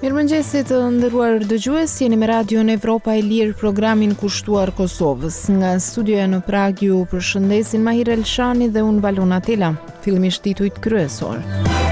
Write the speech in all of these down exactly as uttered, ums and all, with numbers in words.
Mirëmëngjesit të nderuar dëgjues, jeni me Radion Evropa e Lirë, programin kushtuar Kosovës. Nga studioja në Prag ju përshëndesin Mahir Elshani dhe unë Valona Tela. Fillimisht titujt kryesor.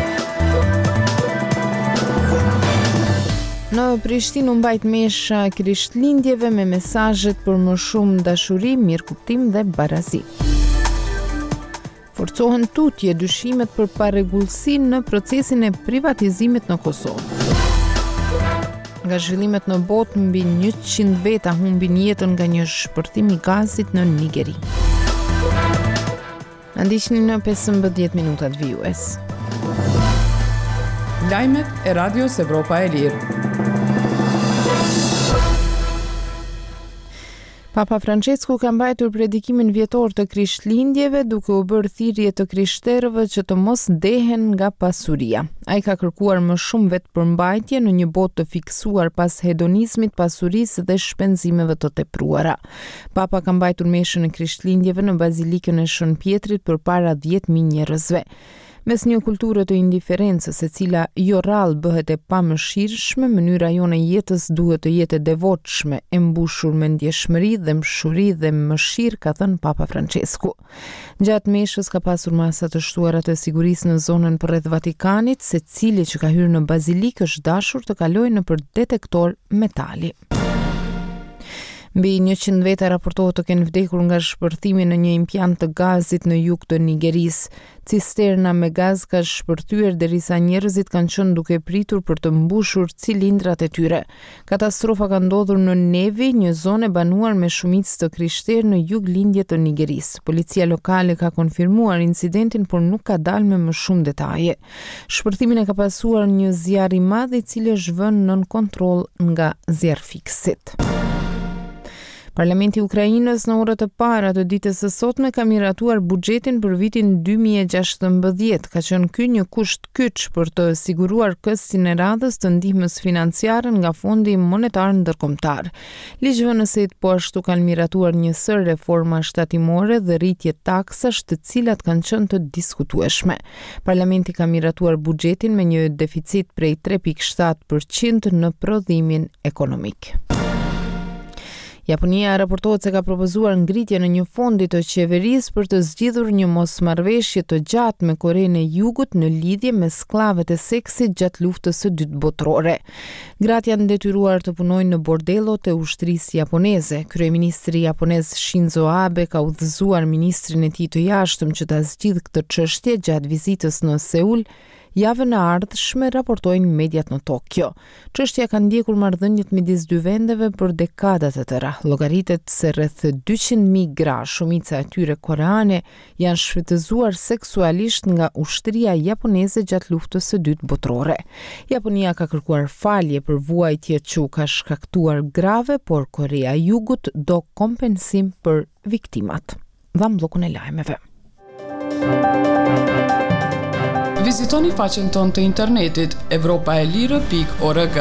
Në Prishtinë u mbajt mesha Krishtlindjeve me mesazhet për më shumë dashuri, mirëkuptim dhe barazi. Forcohen tutje dyshimet për parregullsi në procesin e privatizimit në Kosovë. Nga zhvillimet në botë, mbi njëqind veta humbin jetën nga një shpërthim i gazit në Nigeri. Na ndiqni në pesëmbëdhjetë minutat vijues. Lajmet e Radios Evropa e Lirë. Papa Francesku ka mbajtur predikimin vjetor të Krishtlindjeve duke u bërë thirrje të krishterëve që të mos dehen nga pasuria. Ai ka kërkuar më shumë vetëpërmbajtje në një botë të fiksuar pas hedonizmit, pasurisë dhe shpenzimeve të tepruara. Papa ka mbajtur meshën e Krishtlindjeve në Bazilikën e Shën Pjetrit përpara dhjetë mijë njerëzve. Mes një kulture të indiferencës e cila jo rrallë bëhet e pamëshirshme, mënyra jone jetës duhet të jetë e devotshme, e mbushur me ndjeshmëri dhe mshuri dhe mëshirë, ka thënë Papa Francesku. Gjatë meshës ka pasur masa të shtuara të sigurisë në zonën përreth Vatikanit, secili që ka hyrë në bazilikë është dashur të kalojë nëpër detektor metali. Mbi njëqind veta raportohet të kenë vdekur nga shpërthimi në një impiant të gazit në jug të Nigerisë. Cisterna me gaz ka shpërthyer derisa njerëzit kanë qenë duke pritur për të mbushur cilindrat e tyre. Katastrofa ka ndodhur në Nevi, një zonë e banuar me shumicë të krishterë në juglindje të Nigerisë. Policia lokale ka konfirmuar incidentin, por nuk ka dalë me më shumë detaje. Shpërthimin e ka pasuar një zjarr i madh i cili është vënë nën kontroll nga zjarrfikësit. Parlamenti i Ukrainës në orët e para të ditës së sotme ka miratuar buxhetin për vitin dy mijë e gjashtëmbëdhjetë. Ka qenë ky një kusht kyç për të siguruar këstin e radhës të ndihmës financiare nga Fondi Monetar Ndërkombëtar. Ligjvënësit po ashtu kanë miratuar një sër reforma shtatimore dhe rritje taksash, të cilat kanë qenë të diskutueshme. Parlamenti ka miratuar buxhetin me një deficit prej tre pikë shtatë përqind në prodhimin ekonomik. Japonia raportohet se ka propozuar ngritje në një fondi të qeverisë për të zgjidhur një mosmarrëveshje të gjatë me Korenë e Jugut në lidhje me sklavet e seksit gjatë luftës së dytë botërore. Gratë janë detyruar të punojnë në bordelot e ushtrisë japoneze. Kryeministri japonez Shinzo Abe ka udhëzuar ministrin e tij të jashtëm që ta zgjidhë këtë çështje gjatë vizitës në Seul. Javën e ardhshme, raportojnë mediat në Tokyo. Çështja ka ndjekur marrëdhëniet midis dy vendeve për dekada të tëra. Llogaritet se rreth dyqind mijë gra, shumica e tyre koreane, janë shfrytëzuar seksualisht nga ushtria japoneze gjatë luftës së dytë botërore. Japonia ka kërkuar falje për vuajtjet që u ka shkaktuar grave, por Korea e Jugut do kompensim për viktimat. Dham bllokun e lajmeve. Vizitoni faqen tonë të internetit evropa e lirë pikë org.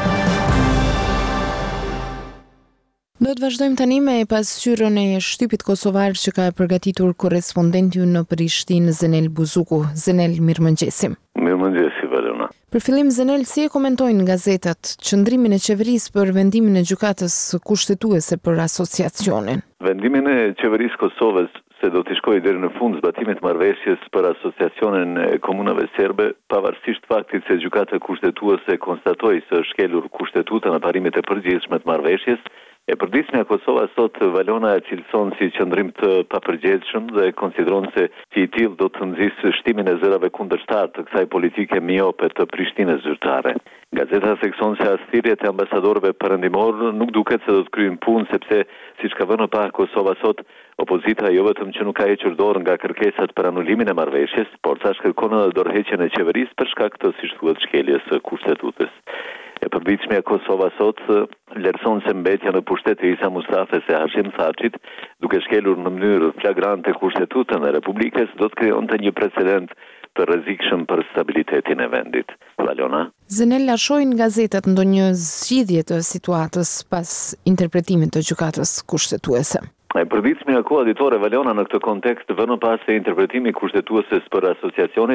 Do të vazhdojmë tani me pasqyrën e shtypit kosovar që ka përgatitur korrespondenti ynë në Prishtinë, Zenel Buzuku. Zenel, mirëmëngjesim. Mirëmëngjesi, Valona. Për fillim, Zenel, si e komentojnë gazetat qëndrimin e qeverisë për vendimin e gjykatës kushtetuese për asociacionin? Vendimin e qeverisë Kosovës se do t'i shkojë deri në fund zbatimit marrëveshjes për asociacionin e komunave serbe, pavarësisht faktit se gjykata kushtetuese konstatoi se është shkelur kushtetuta në parimet e përgjithshme të marrëveshjes. E përditshmja Kosova sot, Valona, e cilëson si qëndrim të papërgjegjshëm dhe konsideron se si i tillë do të nxjisë shtimin e zërave kundërshtar të kësaj politike miope të Prishtinës zyrtare. Gazeta thekson se as thirrjet e ambasadorëve perëndimor nuk duket se do të kryejnë punë, sepse siç ka vënë pa Kosova sot, opozita jo vetëm që nuk ka hequr dorë nga kërkesat për anulimin e marrëveshjes, por tash kërkon edhe dorëheqjen e qeverisë për shkak të, siç thuhet, shkeljes së kushtetutës. E përditshmja Kosova sot vlerëson se mbetja në pushtet e Isa Mustafes e Hashim Thaçit, duke shkelur në mënyrë flagrante kushtetutën e Republikës, do të krijonte një precedent të rrezikshëm për stabilitetin e vendit. Valona. Zenel, lashojnë gazetat ndonjë zgjidhje të situatës pas interpretimit të gjykatës kushtetuese? E përditshmja koaditore, Valona, në këtë kontekst vënë pas se interpretimi kushtetueses për asociacionin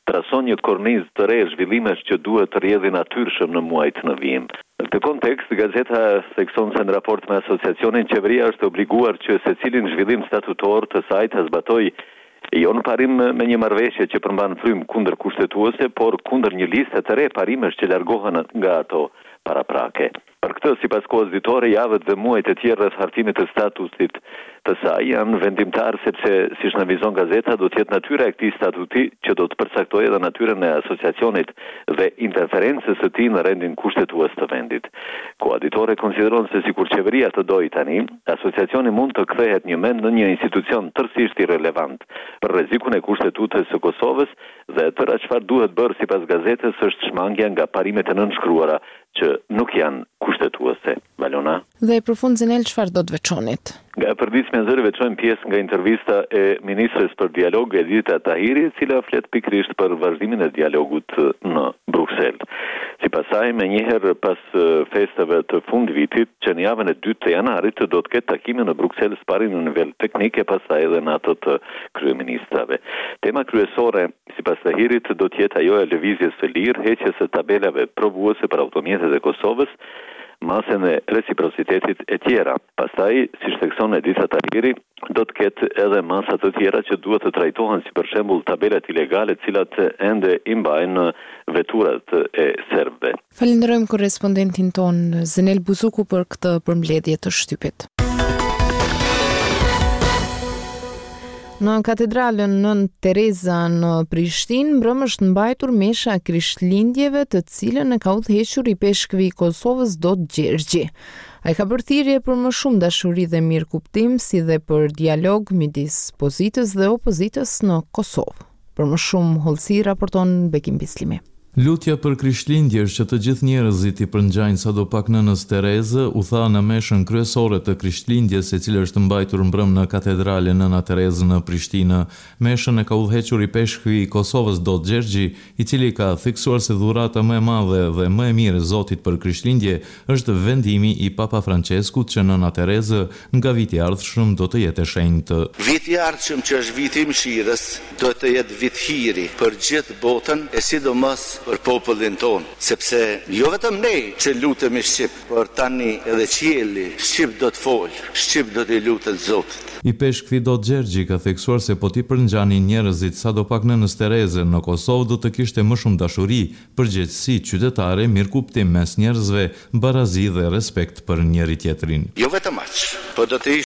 trason një kornizë të re zhvillimesh që duhet të rrjedhin natyrshëm në muajt në vijim. Në këtë kontekst, gazeta thekson se në raport me asociacionin, qeveria është obliguar që secilin zhvillim statutor të saj të zbatojë jo në parim me një marrëveshje që përmban frymë kundër kushtetuese, por kundër një liste të re parimesh që largohen nga ato paraprake. Për këtë, sipas kohës ditore, javët dhe muajt e tjerë rreth hartimit të statusit të saj janë vendimtar sepse, siç na vizon gazeta, do të jetë natyra e këtij statuti që do të përcaktojë edhe natyrën e asociacionit dhe interferencës së tij në rendin kushtetues të vendit. Koha ditore konsideron se sikur qeveria të dojë tani, asociacioni mund të kthehet një mend në një institucion tërësisht irrelevant për rrezikun e kushtetutës së Kosovës dhe tëra çfarë duhet bërë sipas gazetës është shmangja nga parimet e nënshkruara që nuk janë kushtetuese. Valona. Dhe për fund Zenel, çfarë do të veçonit? Nga përditshmja e zëri veçojmë pjesë nga intervista e ministres për dialog Edita Tahiri, e cila flet pikërisht për vazhdimin e dialogut në Bruksel. Sipas saj, menjëherë pas festave të fundvitit, që në javën e dytë të janarit do të ketë takime në Bruksel së pari në nivel teknik e pastaj edhe në ato të kryeministrave. Tema kryesore, sipas Tahirit, do të jetë ajo e lëvizjes së lirë, heqjes së tabelave provuese për automjetet e Kosovës, masën e reciprocitetit e tjera. Pastaj, si thekson Edita Tahiri, do të ketë edhe masa të tjera që duhet të trajtohen, si për shembull tabelat ilegale, të cilat ende i mbajnë veturat e serbëve. Falenderojmë korrespondentin ton Zenel Buzuku për këtë përmbledhje të shtypit. Në katedralën Nën Tereza në Prishtinë, mbrëm është mbajtur mesha e Krishtlindjeve, të cilën e ka udhëhequr i peshkvi i Kosovës Dot Gjergji. Ai ka bërë thirrje për më shumë dashuri dhe mirëkuptim, si dhe për dialog midis pozitës dhe opozitës në Kosovë. Për më shumë hollësi raporton Bekim Bislimi. Lutja për Krishtlindje është që të gjithë njerëzit i përngjajnë sadopak nënës Tereze, u tha në meshën kryesore të Krishtlindjes, e cila është mbajtur mbrëm në katedralen Nëna Terezë në Prishtinë. Meshën e ka udhëhequr i peshkvi i Kosovës Dot Gjergji, i cili ka theksuar se dhurata më e madhe dhe më e mirë e Zotit për Krishtlindje është vendimi i Papa Franceskut që Nëna Terezë nga viti i ardhshëm do të jetë e shenjtë. Viti i ardhshëm, që është viti i mëshirës, do të jetë vit hiri për gjithë botën, e sidomos për popullin ton, sepse jo vetëm ne që lutemi Shqip, por tani edhe qielli Shqip do të folë, Shqip do të lutet Zotit. I peshkvi Dot Gjergji ka theksuar se po ti përngjanin njerëzit sadopak nënës Tereze në Kosovë do të kishte më shumë dashuri, përgjegjësi qytetare, mirëkuptim mes njerëzve, barazi dhe respekt për njëri tjetrin. Jo vetëm aq, po do të